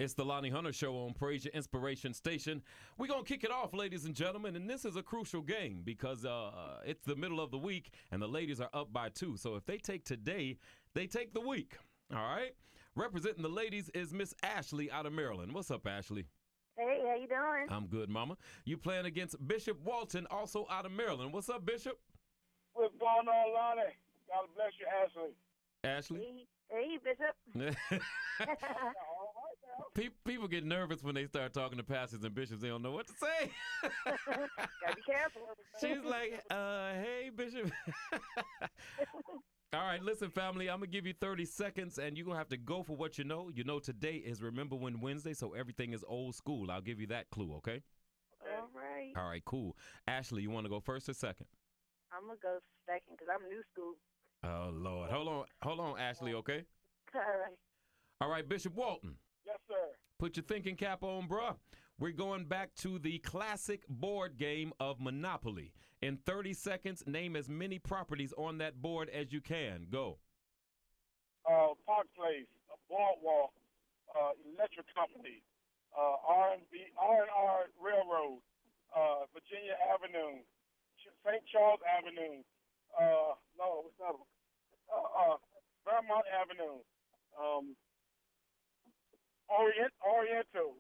It's the Lonnie Hunter Show on Praise Your Inspiration Station. We're going to kick it off, ladies and gentlemen, and this is a crucial game because it's the middle of the week and the ladies are up by 2. So if they take today, they take the week. All right? Representing the ladies is Miss Ashley out of Maryland. What's up, Ashley? Hey, how you doing? I'm good, mama. You playing against Bishop Walton, also out of Maryland. What's up, Bishop? What's going on, Lonnie? God bless you, Ashley. Ashley? Hey, Bishop. People get nervous when they start talking to pastors and bishops. They don't know what to say. Gotta be careful. She's like, hey, Bishop. All right, listen, family, I'm going to give you 30 seconds, and you're going to have to go for what you know. You know today is Remember When Wednesday, so everything is old school. I'll give you that clue, okay? All right. All right, cool. Ashley, you want to go first or second? I'm going to go second because I'm new school. Oh, Lord. Hold on, Ashley, okay? All right. All right, Bishop Walton. Yes, sir. Put your thinking cap on, bruh. We're going back to the classic board game of Monopoly. In 30 seconds, name as many properties on that board as you can. Go. Park Place, Boardwalk, Electric Company, R&R Railroad, Virginia Avenue, St. Charles Avenue, Vermont Avenue, Oriental,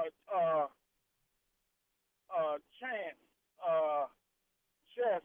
Chance, Chess,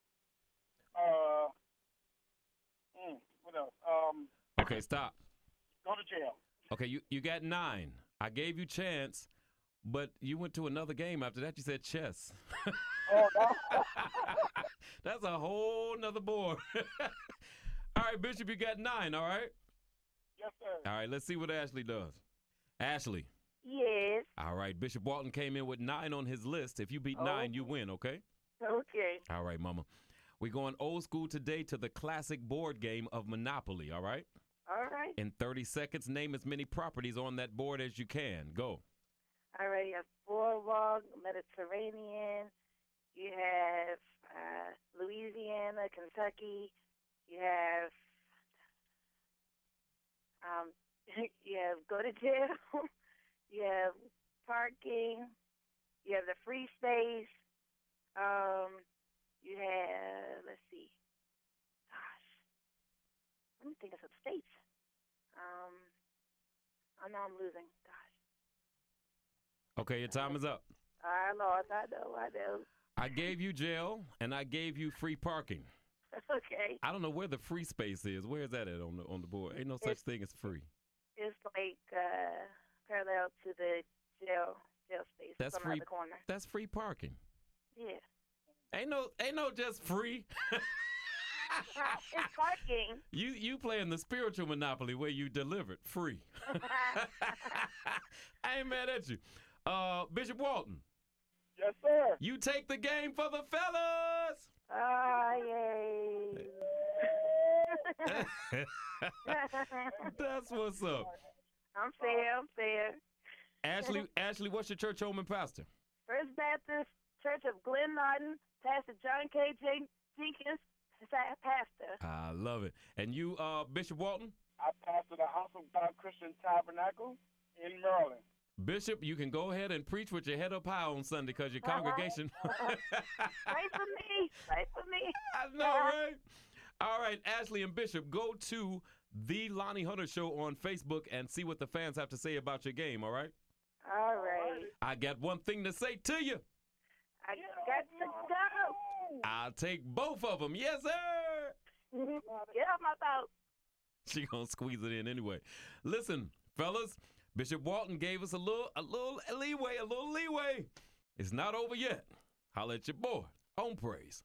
what else? Okay, stop. Go to jail. Okay, you got 9. I gave you chance, but you went to another game after that. You said chess. Oh, no. That's a whole nother board. All right, Bishop, you got 9, all right? Yes, sir. All right, let's see what Ashley does. Ashley. Yes. All right, Bishop Walton came in with 9 on his list. If you beat 9, you win, okay? Okay. All right, mama. We're going old school today to the classic board game of Monopoly, all right? All right. In 30 seconds, name as many properties on that board as you can. Go. All right. You have Boardwalk, Mediterranean. You have Louisiana, Kentucky. You have Go to Jail. You have parking. You have the free space. You have, let's see. Gosh. Let me think of some states. I know I'm losing. Gosh. Okay, your time is up. I lost. I know. I gave you jail, and I gave you free parking. Okay. I don't know where the free space is. Where is that at on the board? Ain't no such thing as free. It's like parallel to the jail space. That's on free. the corner. That's free parking. Yeah. Ain't no just free. It's parking. You playing the spiritual Monopoly where you delivered free. I ain't mad at you. Bishop Walton. Yes, sir. You take the game for the fellas. Yay. That's what's up. I'm fair. Ashley, what's your church home and pastor? First Baptist Church of Glen Norton, Pastor John K. Jenkins, pastor. I love it. And you, Bishop Walton? I pastor the House of God Christian Tabernacle in Maryland. Bishop, you can go ahead and preach with your head up high on Sunday because your congregation. Pray for me. I know, right? All right, Ashley and Bishop, go to The Lonnie Hunter Show on Facebook and see what the fans have to say about your game, all right? All right. I got one thing to say to you. I got to go. I'll take both of them. Yes, sir. Get off my boat. She gonna squeeze it in anyway. Listen, fellas, Bishop Walton gave us a little leeway. It's not over yet. Holla at your boy on Praise.